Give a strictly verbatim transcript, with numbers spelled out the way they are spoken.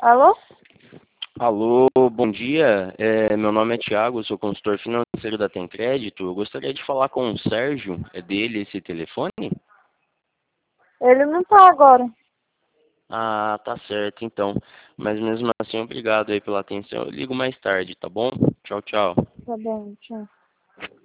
Alô? Alô, bom dia. É, meu nome é Thiago, sou consultor financeiro da Tem Crédito. Eu gostaria de falar com o Sérgio. É dele esse telefone? Ele não tá agora. Ah, tá certo, então. Mas mesmo assim, obrigado aí pela atenção. Eu ligo mais tarde, tá bom? Tchau, tchau. Tá bem, tchau.